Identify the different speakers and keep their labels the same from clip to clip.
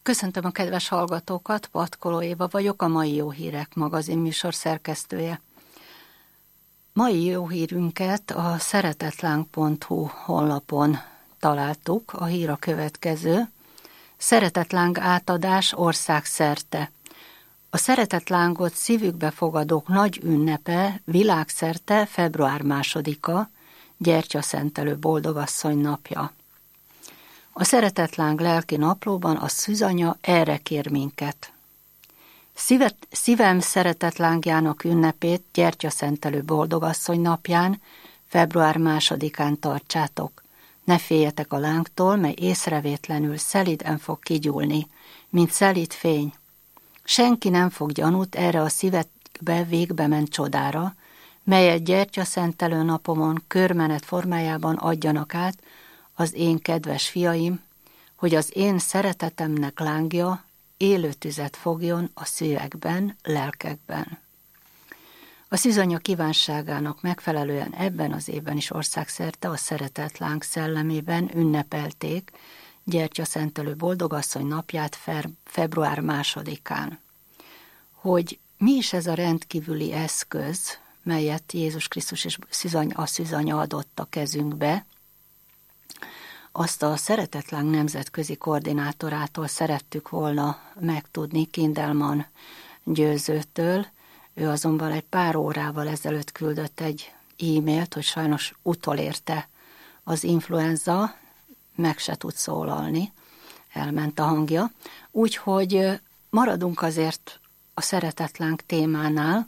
Speaker 1: Köszöntöm a kedves hallgatókat, Patkoló Éva vagyok, a Mai Jó Hírek magazin műsor szerkesztője. Mai jó hírünket a szeretetláng.hu honlapon találtuk, a hír a következő. Szeretetláng átadás országszerte. A szeretetlángot szívükbe fogadók nagy ünnepe világszerte február 2-a, Gyertyaszentelő Boldogasszony napja. A Szeretetláng lelki naplóban a Szűzanya erre kér minket. Szívem szeretetlángjának ünnepét Gyertyaszentelő Boldogasszony napján, február 2-án tartsátok. Ne féljetek a lángtól, mely észrevétlenül szelíden fog kigyúlni, mint szelíd fény. Senki nem fog gyanút erre a szívekbe végbe ment csodára, melyet Gyertyaszentelő napomon körmenet formájában adjanak át az én kedves fiaim, hogy az én szeretetemnek lángja élő tüzet fogjon a szívekben, lelkekben. A Szűzanya kívánságának megfelelően ebben az évben is országszerte a szeretetláng szellemében ünnepelték Gyertyaszentelő Boldogasszony napját február 2-án. Hogy mi is ez a rendkívüli eszköz, melyet Jézus Krisztus és a Szűzanya adott a kezünkbe, azt a Szeretetláng nemzetközi koordinátorától szerettük volna megtudni, Kindelman Győzőtől. Ő azonban egy pár órával ezelőtt küldött egy e-mailt, hogy sajnos utolérte az influenza, meg se tud szólalni, elment a hangja. Úgyhogy maradunk azért a szeretetláng témánál,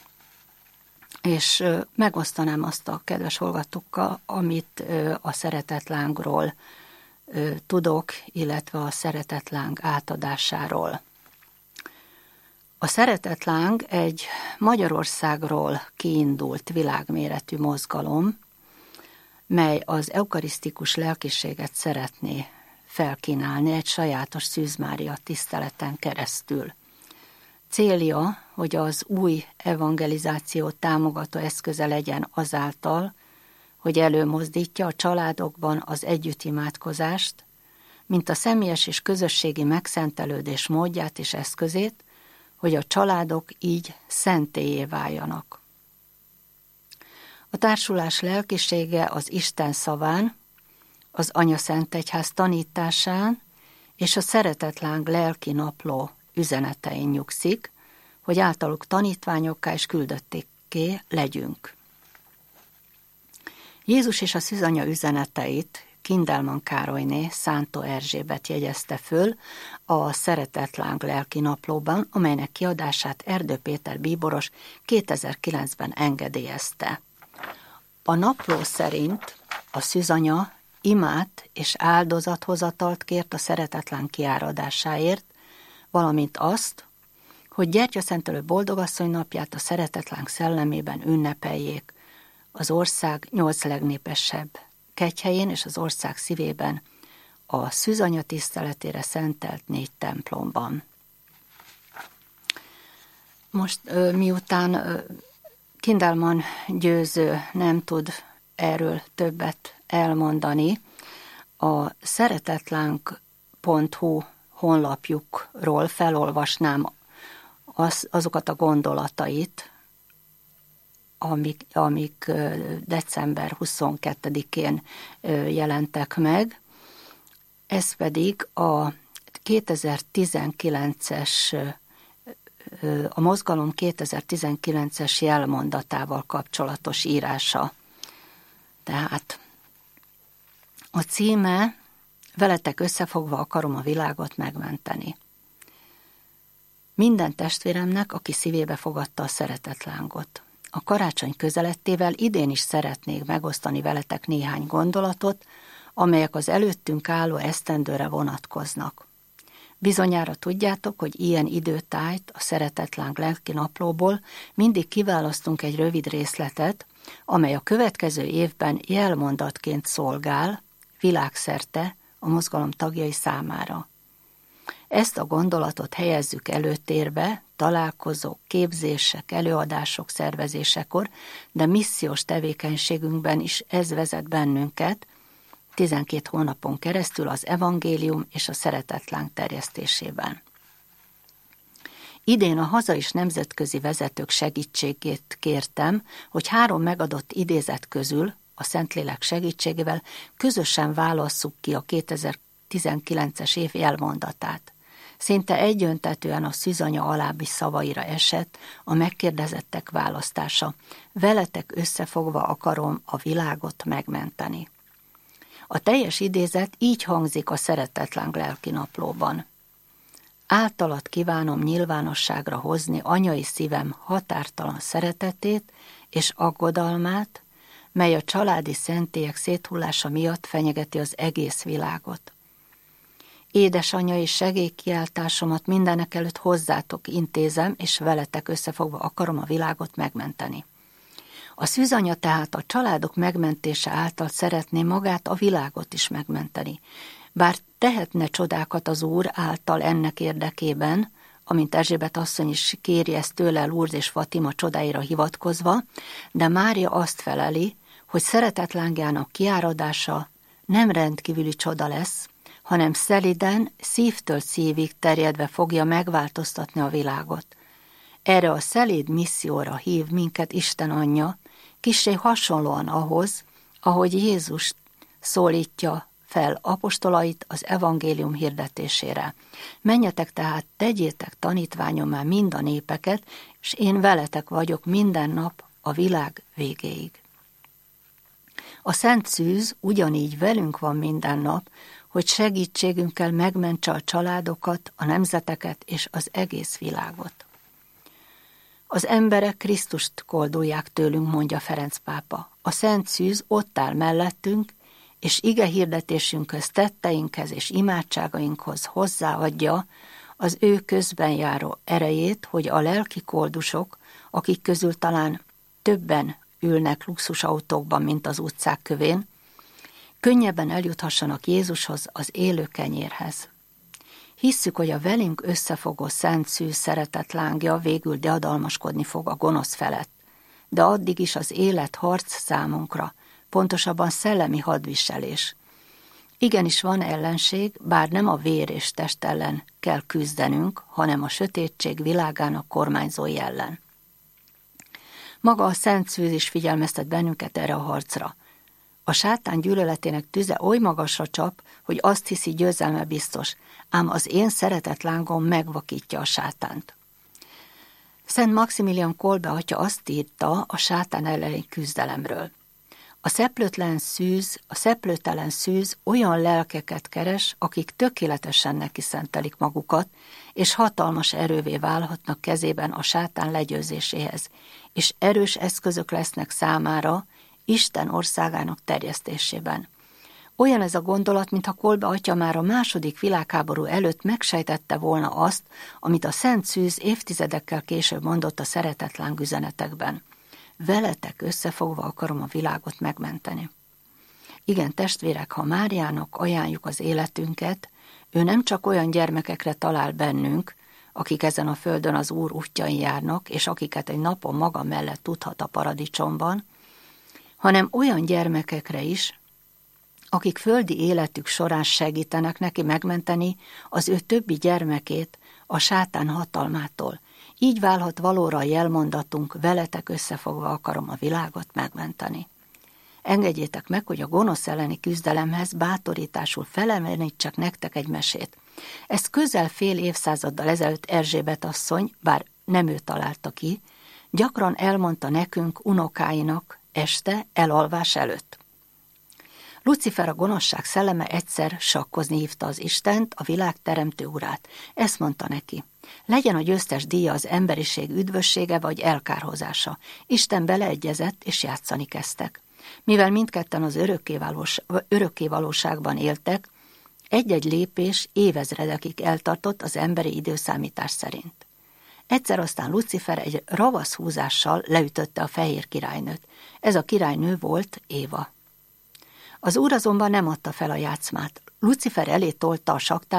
Speaker 1: és megosztanám azt a kedves hallgatókkal, amit a szeretetlángról tudok, illetve a szeretetláng átadásáról. A szeretetláng egy Magyarországról kiindult világméretű mozgalom, mely az eukarisztikus lelkiséget szeretné felkínálni egy sajátos Szűz Mária tiszteleten keresztül. Célja, hogy az új evangelizáció támogató eszköze legyen azáltal, hogy előmozdítja a családokban az együttimádkozást, mint a személyes és közösségi megszentelődés módját és eszközét, hogy a családok így szentélyé váljanak. A társulás lelkisége az Isten szaván, az Anyaszentegyház tanításán és a Szeretetláng lelki napló üzenetein nyugszik, hogy általuk tanítványokká és küldöttékké legyünk. Jézus és a Szűzanya üzeneteit Kindelman Károlyné Szántó Erzsébet jegyezte föl a Szeretetláng lelki naplóban, amelynek kiadását Erdő Péter bíboros 2009-ben engedélyezte. A napló szerint a Szűzanya imát és áldozathozatalt kért a Szeretetláng kiáradásáért, valamint azt, hogy Gyertyaszentelő Boldogasszony napját a Szeretetláng szellemében ünnepeljék az ország 8 legnépesebb kegyhelyén és az ország szívében a Szűzanya tiszteletére szentelt 4 templomban. Most miután Kindelman Győző nem tud erről többet elmondani, a szeretetláng.hu honlapjukról felolvasnám azokat a gondolatait, amik december 22-én jelentek meg. Ez pedig a 2019-es, a mozgalom 2019-es jelmondatával kapcsolatos írása. Tehát a címe: Veletek összefogva akarom a világot megmenteni. Minden testvéremnek, aki szívébe fogadta a szeretetlángot. A karácsony közelettével idén is szeretnék megosztani veletek néhány gondolatot, amelyek az előttünk álló esztendőre vonatkoznak. Bizonyára tudjátok, hogy ilyen időtájt a Szeretetláng lelki naplóból mindig kiválasztunk egy rövid részletet, amely a következő évben jelmondatként szolgál világszerte a mozgalom tagjai számára. Ezt a gondolatot helyezzük előtérbe, találkozók, képzések, előadások szervezésekor, de missziós tevékenységünkben is ez vezet bennünket, 12 hónapon keresztül az evangélium és a szeretetláng terjesztésében. Idén a haza- és nemzetközi vezetők segítségét kértem, hogy 3 megadott idézet közül, a Szentlélek segítségével közösen válasszuk ki a 2019-es év jelmondatát. Szinte egyöntetően a szűzanya alábbi szavaira esett a megkérdezettek választása. Veletek összefogva akarom a világot megmenteni. A teljes idézet így hangzik a Szeretetláng lelkinaplóban. Általad kívánom nyilvánosságra hozni anyai szívem határtalan szeretetét és aggodalmát, mely a családi szentélyek széthullása miatt fenyegeti az egész világot. Édesanyai segélykiáltásomat mindenekelőtt hozzátok intézem, és veletek összefogva akarom a világot megmenteni. A szűzanya tehát a családok megmentése által szeretné magát, a világot is megmenteni. Bár tehetne csodákat az Úr által ennek érdekében, amint Erzsébet asszony is kéri ezt tőle Lourdes és Fatima csodáira hivatkozva, de Mária azt feleli, hogy szeretetlángának kiáradása nem rendkívüli csoda lesz, hanem szeliden, szívtől szívig terjedve fogja megváltoztatni a világot. Erre a szelíd misszióra hív minket Isten anyja, kissé hasonlóan ahhoz, ahogy Jézus szólítja fel apostolait az evangélium hirdetésére. Menjetek tehát, tegyétek tanítványommá mind a népeket, és én veletek vagyok minden nap a világ végéig. A Szent Szűz ugyanígy velünk van minden nap, hogy segítségünkkel megmentse a családokat, a nemzeteket és az egész világot. Az emberek Krisztust koldulják tőlünk, mondja Ferenc pápa. A Szent Szűz ott áll mellettünk, és ige hirdetésünkhöz, tetteinkhez és imádságainkhoz hozzáadja az ő közben járó erejét, hogy a lelki koldusok, akik közül talán többen ülnek luxusautókban, mint az utcák kövén, könnyebben eljuthassanak Jézushoz, az élő kenyérhez. Hisszük, hogy a velünk összefogó Szent Szűz szeretetlángja végül diadalmaskodni fog a gonosz felett, de addig is az élet harc számunkra, pontosabban szellemi hadviselés. Igenis van ellenség, bár nem a vér és test ellen kell küzdenünk, hanem a sötétség világának kormányzói ellen. Maga a Szent Szűz is figyelmeztet bennünket erre a harcra. A sátán gyűlöletének tüze oly magasra csap, hogy azt hiszi, győzelme biztos, ám az én szeretetlángom megvakítja a sátánt. Szent Maximilian Kolbe atya azt írta a sátán elleni küzdelemről. A szeplőtelen szűz olyan lelkeket keres, akik tökéletesen neki szentelik magukat, és hatalmas erővé válhatnak kezében a sátán legyőzéséhez, és erős eszközök lesznek számára Isten országának terjesztésében. Olyan ez a gondolat, mintha Kolbe atya már a II. Világháború előtt megsejtette volna azt, amit a Szent Szűz évtizedekkel később mondott a szeretetláng üzenetekben. Veletek összefogva akarom a világot megmenteni. Igen, testvérek, ha Máriának ajánljuk az életünket, ő nem csak olyan gyermekekre talál bennünk, akik ezen a földön az Úr útjain járnak, és akiket egy napon maga mellett tudhat a paradicsomban, hanem olyan gyermekekre is, akik földi életük során segítenek neki megmenteni az ő többi gyermekét a sátán hatalmától. Így válhat valóra a jelmondatunk, veletek összefogva akarom a világot megmenteni. Engedjétek meg, hogy a gonosz elleni küzdelemhez bátorításul felemenítsek nektek egy mesét. Ezt közel fél évszázaddal ezelőtt Erzsébet asszony, bár nem ő találta ki, gyakran elmondta nekünk unokáinak este elalvás előtt. Lucifer, a gonoszság szelleme, egyszer sakkozni hívta az Istent, a világ teremtő urát. Ezt mondta neki: legyen a győztes díja az emberiség üdvössége vagy elkárhozása. Isten beleegyezett, és játszani kezdtek. Mivel mindketten az örökkévalóságban éltek, egy-egy lépés évezredekig eltartott az emberi időszámítás szerint. Egyszer aztán Lucifer egy ravasz húzással leütötte a fehér királynőt. Ez a királynő volt Éva. Az Úr azonban nem adta fel a játszmát. Lucifer elé tolt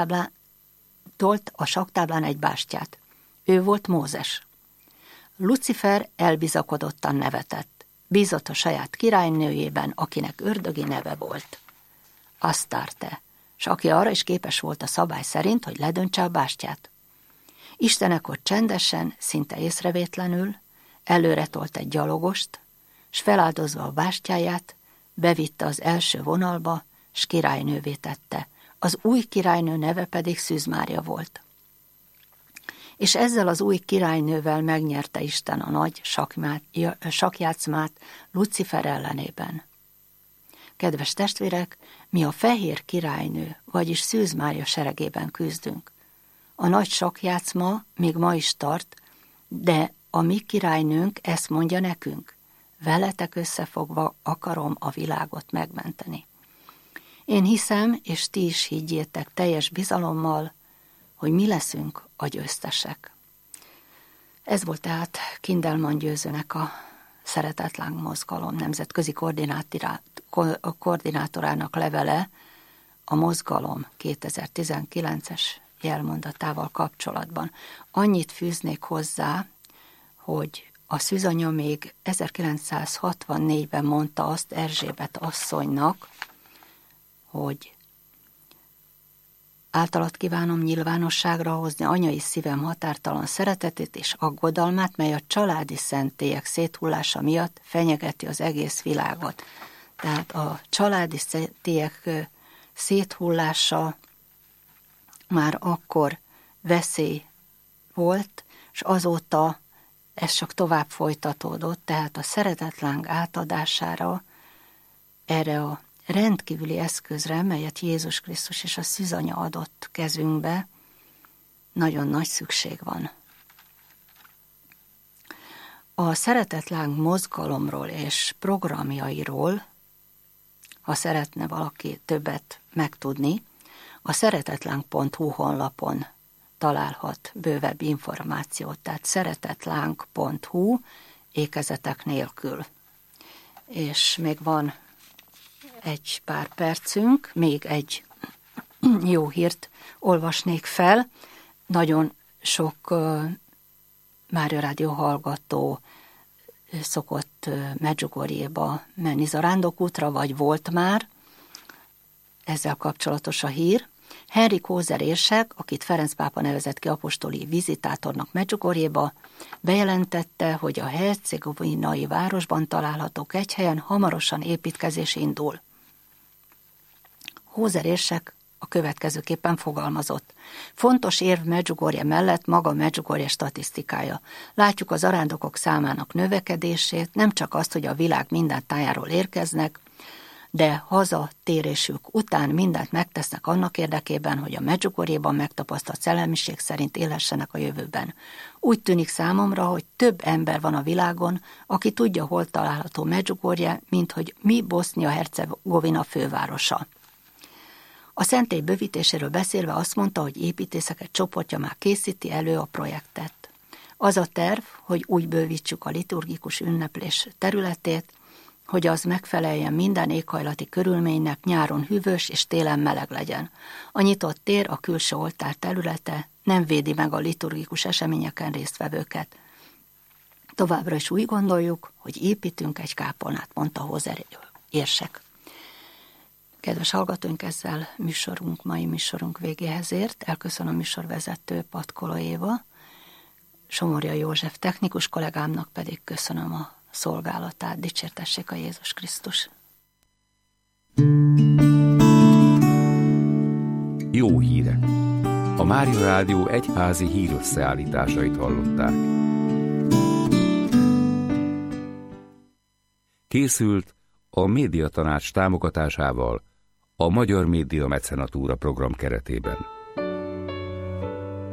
Speaker 1: a saktáblán egy bástyát. Ő volt Mózes. Lucifer elbizakodottan nevetett. Bízott a saját királynőjében, akinek ördögi neve volt. Astarte, s aki arra is képes volt a szabály szerint, hogy ledöntse a bástyát. Isten ekkor csendesen, szinte észrevétlenül előre tolt egy gyalogost, s feláldozva a bástyáját, bevitte az első vonalba, s királynővé tette. Az új királynő neve pedig Szűz Mária volt. És ezzel az új királynővel megnyerte Isten a nagy sakkjátszmát Lucifer ellenében. Kedves testvérek, mi a fehér királynő, vagyis Szűz Mária seregében küzdünk. A nagy sakkjátszma még ma is tart, de a mi királynőnk ezt mondja nekünk. Veletek összefogva akarom a világot megmenteni. Én hiszem, és ti is higgyétek teljes bizalommal, hogy mi leszünk a győztesek. Ez volt tehát Kindelman Győzőnek a Szeretetláng Mozgalom nemzetközi koordinátorának levele a mozgalom 2019-es jelmondatával kapcsolatban. Annyit fűznék hozzá, hogy a szűzanya még 1964-ben mondta azt Erzsébet asszonynak, hogy általad kívánom nyilvánosságra hozni anyai szívem határtalan szeretetét és aggodalmát, mely a családi szentélyek széthullása miatt fenyegeti az egész világot. Tehát a családi szentélyek széthullása már akkor veszély volt, és azóta ez csak tovább folytatódott, tehát a szeretetláng átadására, erre a rendkívüli eszközre, melyet Jézus Krisztus és a szűzanya adott kezünkbe, nagyon nagy szükség van. A Szeretetláng mozgalomról és programjairól, ha szeretne valaki többet megtudni, a szeretetláng.hu honlapon találhat bővebb információt, tehát szeretetláng.hu ékezetek nélkül. És még van egy pár percünk, még egy jó hírt olvasnék fel. Nagyon sok Mária Rádió hallgató szokott Medjugorjéba menni zarándokútra, vagy volt már. Ezzel kapcsolatos a hír. Henrik Hózer érsek, akit Ferenc pápa nevezett ki apostoli vizitátornak Medjugorjéba, bejelentette, hogy a hercegovinai városban található kegyhelyen hamarosan építkezés indul. Hózer érsek a következőképpen fogalmazott. Fontos érv Medjugorje mellett maga Medjugorje statisztikája. Látjuk az zarándokok számának növekedését, nem csak azt, hogy a világ minden tájáról érkeznek, de hazatérésük után mindent megtesznek annak érdekében, hogy a Medjugorjéban megtapasztalt szellemiség szerint élhessenek a jövőben. Úgy tűnik számomra, hogy több ember van a világon, aki tudja, hol található Medjugorje, mint hogy mi Bosznia-Hercegovina fővárosa. A szentély bővítéséről beszélve azt mondta, hogy építészek egy csoportja már készíti elő a projektet. Az a terv, hogy úgy bővítsük a liturgikus ünneplés területét, hogy az megfeleljen minden éghajlati körülménynek, nyáron hűvös és télen meleg legyen. A nyitott tér, a külső oltár területe nem védi meg a liturgikus eseményeken résztvevőket. Továbbra is úgy gondoljuk, hogy építünk egy kápolnát, mondta Hózer érsek. Kedves hallgatóink, ezzel mai műsorunk végéhez ért. Elköszönöm a műsorvezető Patkoló Éva, Somorja József technikus kollégámnak pedig köszönöm a szolgálatát. Dicsértessék a Jézus Krisztus!
Speaker 2: Jó hírek! A Mária Rádió egyházi hírösszeállításait hallották. Készült a Médiatanács támogatásával a Magyar Média Mecenatúra program keretében.